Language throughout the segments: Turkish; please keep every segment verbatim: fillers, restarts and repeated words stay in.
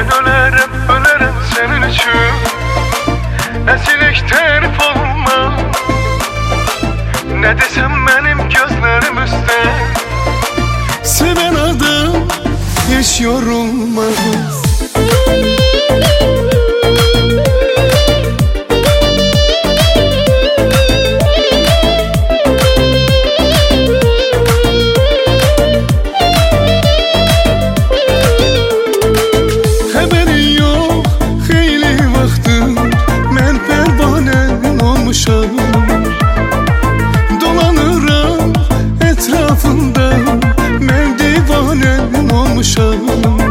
Ben ölerim, ölerim senin için. Esilik terif olmaz. Ne desem benim gözlerim üstte. Seven adam hiç yorulmaz. Haberi yok, hayli vaxtım mən pərvanən olmuşam. Dolanıram etrafında, mən divanən olmuşam.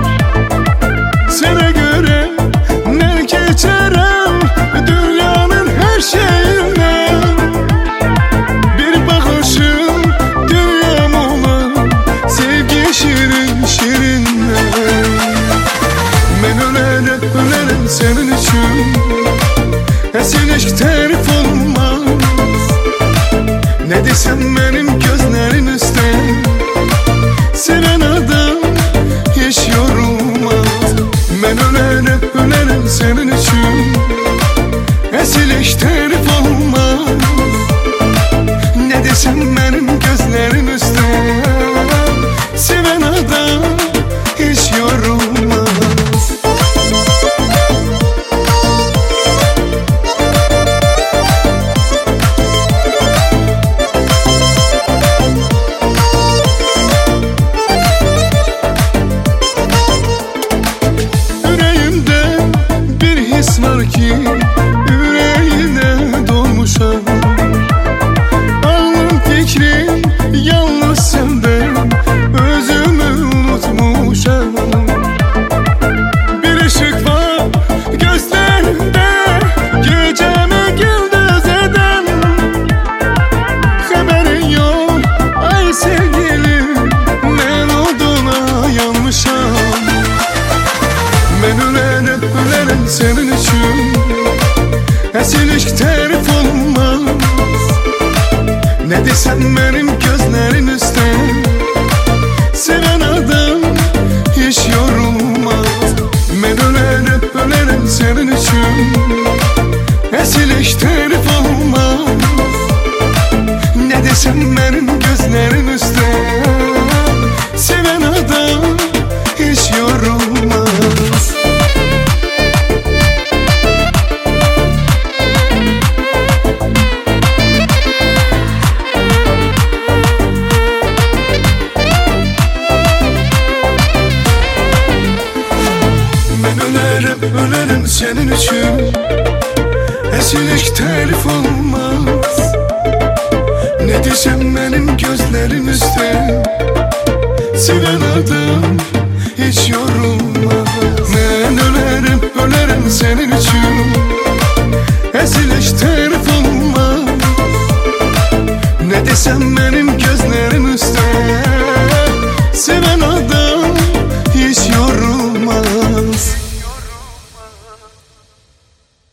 Sənə görə nə keçərəm dünyanın hər şeyindən. Bir baxışım dünyam olan sevgi şirin şirindən. Mən ölərəm, ölərəm sənin üçün. Esilik tərif olmaz. Ne desem benim gözlerim üstte. Seven adam hiç yorulmaz. Ben ölerim, ölerim senin için. Esilik tərif olmaz. Ne desem benim gözlerim üstte. Seven adam hiç yorulmaz. Var ki yüreğine dolmuşam. Alnım fikrim yalnız senden, özümü unutmuşam. Bir ışık var gözlerinde, gecemi gündüz eden. Haberin yok ay sevgilim, ben oduna yanmışam. Ben ölerim, ölerim senin için. Esilik tərif olmaz. Ne desem benim gözlerim üstte. Seven adam hiç yorulmaz. Ben ölerim, ölerim senin için. Esilik tərif olmaz. Ne desem benim gözlerim üstte. Seven adam hiç yorulmaz. Ölerim senin için. Esilik tərif olmaz. Ne desem benim gözlerim üstte. Seven adam hiç yorulmaz. Ben ölerim, ölerim senin için. Esilik tərif olmaz. Ne desem benim gözlerim üstte. Seven adam